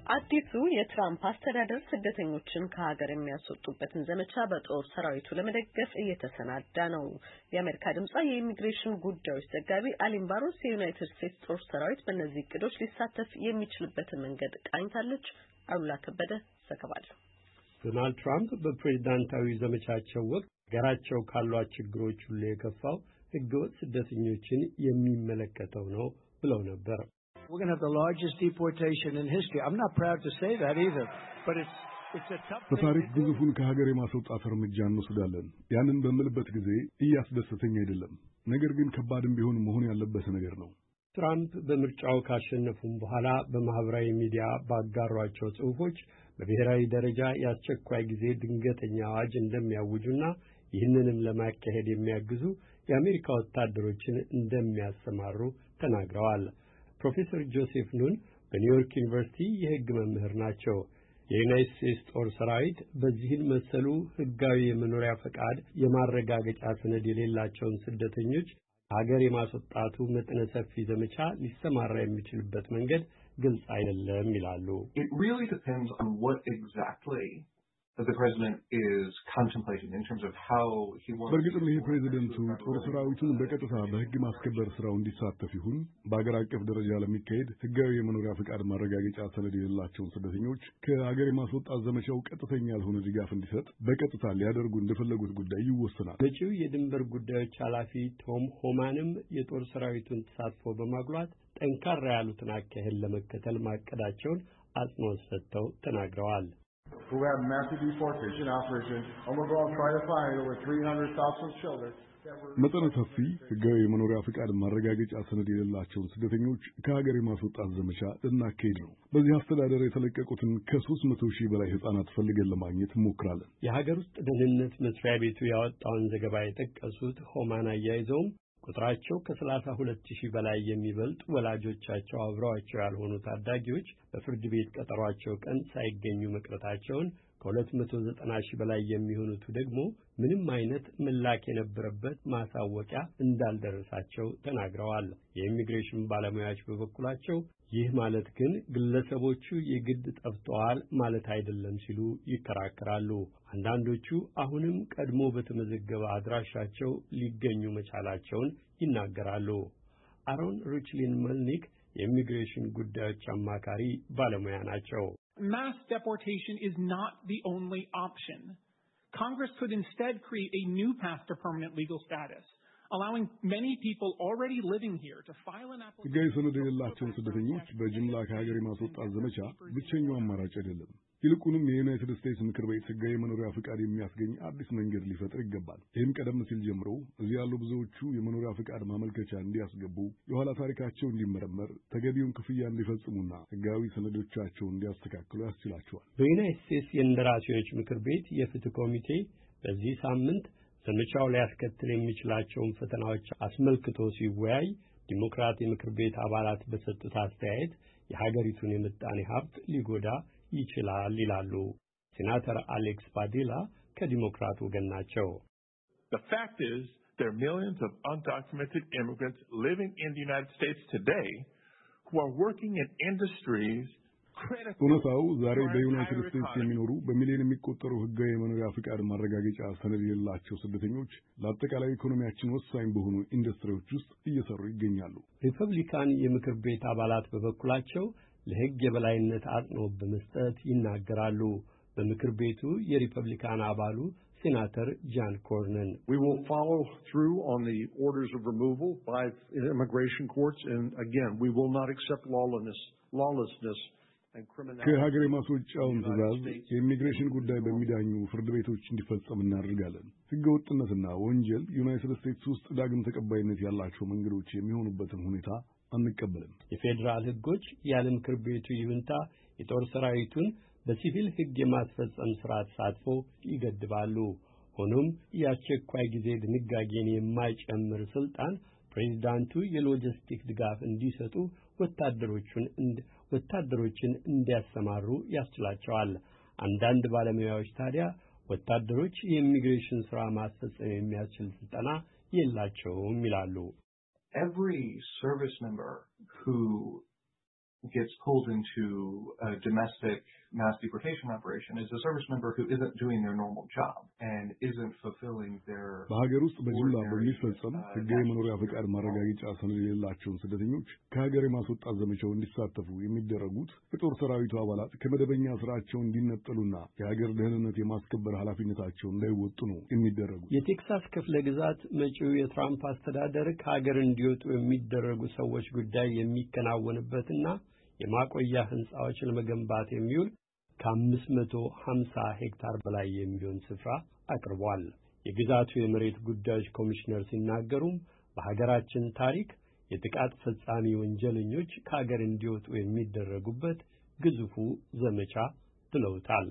አዲሱ የትራምፕ አስተዳደር ስደተኞችን ከሀገር የሚያስወጡበትን ዘመቻ በጦር ሰራዊቱ ለመደገፍ እየተሰናዳ ነው። የአሜሪካ ድምጽ የኢሚግሬሽን ጉዳዮች ዘጋቢ አሊን ባሮስ የዩናይትድ ስቴትስ ጦር ሰራዊት በእነዚህ እቅዶች ሊሳተፍ የሚችልበትን መንገድ ቃኝታለች። አሉላ ከበደ ዘገባል። ዶናልድ ትራምፕ በፕሬዝዳንታዊ ዘመቻቸው ወቅት ሀገራቸው ካሏት ችግሮች ሁሉ የከፋው ህገወጥ ስደተኞችን የሚመለከተው ነው ብለው ነበር። We're going to have the largest deportation in history. I'm not proud to say that either, but it's a tough በታሪክ ግዙፉን ከሀገር የማስወጣት እርምጃ እንወስዳለን። ያንን በምልበት ጊዜ እያስደሰተኝ አይደለም፣ ነገር ግን ከባድም ቢሆን መሆን ያለበት ነገር ነው። ትራምፕ በምርጫው ካሸነፉም በኋላ በማህበራዊ ሚዲያ ባጋሯቸው ጽሑፎች በብሔራዊ ደረጃ የአስቸኳይ ጊዜ ድንገተኛ አዋጅ እንደሚያውጁና ይህንንም ለማካሄድ የሚያግዙ የአሜሪካ ወታደሮችን እንደሚያሰማሩ ተናግረዋል። ፕሮፌሰር ጆሴፍ ኑን በኒውዮርክ ዩኒቨርሲቲ የሕግ መምህር ናቸው። የዩናይትድ ስቴትስ ጦር ሰራዊት በዚህን መሰሉ ሕጋዊ የመኖሪያ ፈቃድ የማረጋገጫ ሰነድ የሌላቸውን ስደተኞች ሀገር የማስወጣቱ መጠነ ሰፊ ዘመቻ ሊሰማራ የሚችልበት መንገድ ግልጽ አይደለም ይላሉ። It really depends on what exactly the president is contemplating in terms of how he wants በእርግጥም ይህ ፕሬዚደንቱ ጦር ሰራዊቱን በቀጥታ በሕግ ማስከበር ስራው እንዲሳተፍ ይሁን በአገር አቀፍ ደረጃ ለሚካሄድ ሕጋዊ የመኖሪያ ፈቃድ ማረጋገጫ ሰነድ የሌላቸውን ስደተኞች ከሀገር የማስወጣት ዘመቻው ቀጥተኛ ያልሆነ ድጋፍ እንዲሰጥ በቀጥታ ሊያደርጉ እንደፈለጉት ጉዳይ ይወሰናል። መጪው የድንበር ጉዳዮች ኃላፊ ቶም ሆማንም የጦር ሰራዊቱን ተሳትፎ በማጉላት ጠንካራ ያሉትን አካሄድ ለመከተል ማቀዳቸውን አጽንኦት ሰጥተው ተናግረዋል። Who have massive deportation operation, and we're going to try to find over 300,000 children. መጠነ ሰፊ ሕጋዊ የመኖሪያ ፈቃድ ማረጋገጫ ሰነድ የሌላቸውን ስደተኞች ከሀገር የማስወጣት ዘመቻ እናካሄድ ነው። በዚህ አስተዳደር የተለቀቁትን ከ300,000 በላይ ሕፃናት ፈልገን ለማግኘት እንሞክራለን። የሀገር ውስጥ ደህንነት መስሪያ ቤቱ ያወጣውን ዘገባ የጠቀሱት ሆማን አያይዘውም ቁጥራቸው ከ32,000 በላይ የሚበልጥ ወላጆቻቸው አብረዋቸው ያልሆኑ ታዳጊዎች በፍርድ ቤት ቀጠሯቸው ቀን ሳይገኙ መቅረታቸውን ከ290,000 በላይ የሚሆኑት ደግሞ ምንም አይነት ምላክ የነበረበት ማሳወቂያ እንዳልደረሳቸው ተናግረዋል። የኢሚግሬሽን ባለሙያዎች በበኩላቸው ይህ ማለት ግን ግለሰቦቹ የግድ ጠፍተዋል ማለት አይደለም ሲሉ ይከራከራሉ። አንዳንዶቹ አሁንም ቀድሞ በተመዘገበ አድራሻቸው ሊገኙ መቻላቸውን ይናገራሉ። አሮን ሩችሊን መልኒክ የኢሚግሬሽን ጉዳዮች አማካሪ ባለሙያ ናቸው። Mass deportation is not the only option. Congress could instead create a new path to permanent legal status, allowing many people already living here to file an application. ሕጋዊ ሰነድ የሌላቸውን ስደተኞች በጅምላ ከሀገር የማስወጣት ዘመቻ ብቸኛው አማራጭ አይደለም። ይልቁንም የዩናይትድ ስቴትስ ምክር ቤት ሕጋዊ መኖሪያ ፈቃድ የሚያስገኝ አዲስ መንገድ ሊፈጥር ይገባል። ይህም ቀደም ሲል ጀምሮ እዚህ ያሉ ብዙዎቹ የመኖሪያ ፈቃድ ማመልከቻ እንዲያስገቡ፣ የኋላ ታሪካቸው እንዲመረመር፣ ተገቢውን ክፍያ እንዲፈጽሙና ሕጋዊ ሰነዶቻቸውን እንዲያስተካክሉ ያስችላቸዋል። በዩናይትድ ስቴትስ የእንደራሴዎች ምክር ቤት የፍትህ ኮሚቴ በዚህ ሳምንት ዘመቻው ሊያስከትል የሚችላቸውን ፈተናዎች አስመልክቶ ሲወያይ ዲሞክራት የምክር ቤት አባላት በሰጡት አስተያየት የሀገሪቱን የምጣኔ ሀብት ሊጎዳ ይችላል ይላሉ። ሴናተር አሌክስ ፓዲላ ከዲሞክራት ወገን ናቸው። The fact is there are millions of undocumented immigrants living in the United States today who are working in industries. እውነታው ዛሬ በዩናይትድ ስቴትስ የሚኖሩ በሚሊዮን የሚቆጠሩ ሕጋዊ የመኖሪያ ፈቃድ ማረጋገጫ ሰነድ የሌላቸው ስደተኞች ለአጠቃላይ ኢኮኖሚያችን ወሳኝ በሆኑ ኢንዱስትሪዎች ውስጥ እየሰሩ ይገኛሉ። ሪፐብሊካን የምክር ቤት አባላት በበኩላቸው ለሕግ የበላይነት አጽንኦት በመስጠት ይናገራሉ። በምክር ቤቱ የሪፐብሊካን አባሉ ሴናተር ጃን ኮርነን We will follow through on the orders of removal by immigration courts, and again, we will not accept lawlessness. ከሀገር የማስወጫውን ትዕዛዝ የኢሚግሬሽን ጉዳይ በሚዳኙ ፍርድ ቤቶች እንዲፈጸም እናደርጋለን። ሕገ ወጥነትና ወንጀል ዩናይትድ ስቴትስ ውስጥ ዳግም ተቀባይነት ያላቸው መንገዶች የሚሆኑበትን ሁኔታ አንቀበልም። የፌዴራል ሕጎች ያለ ምክር ቤቱ ይሁንታ የጦር ሰራዊቱን በሲቪል ሕግ የማስፈጸም ሥራ ተሳትፎ ይገድባሉ። ሆኖም የአስቸኳይ ጊዜ ድንጋጌን የማይጨምር ስልጣን ፕሬዝዳንቱ የሎጂስቲክ ድጋፍ እንዲሰጡ ወታደሮችን እንዲያሰማሩ ያስችላቸዋል። አንዳንድ ባለሙያዎች ታዲያ ወታደሮች የኢሚግሬሽን ሥራ ማስፈጸም የሚያስችል ስልጠና የላቸውም ይላሉ። Every service member who gets pulled into a domestic mass deportation operation is a service member who isn't doing their normal job and isn't fulfilling their በሀገር ውስጥ በጅምላ በሚፈጸም ሕጋዊ መኖሪያ ፈቃድ ማረጋገጫ ሰነድ የሌላቸውን ስደተኞች ከሀገር የማስወጣት ዘመቻው እንዲሳተፉ የሚደረጉት የጦር ሰራዊቱ አባላት ከመደበኛ ስራቸው እንዲነጠሉና የሀገር ደህንነት የማስከበር ኃላፊነታቸውን እንዳይወጡ ነው የሚደረጉት። የቴክሳስ ክፍለ ግዛት መጪው የትራምፕ አስተዳደር ከሀገር እንዲወጡ የሚደረጉ ሰዎች ጉዳይ የሚከናወንበትና የማቆያ ህንጻዎች ለመገንባት የሚውል ከ550 ሄክታር በላይ የሚሆን ስፍራ አቅርቧል። የግዛቱ የመሬት ጉዳዮች ኮሚሽነር ሲናገሩም በሀገራችን ታሪክ የጥቃት ፈጻሚ ወንጀለኞች ከሀገር እንዲወጡ የሚደረጉበት ግዙፉ ዘመቻ ብለውታል።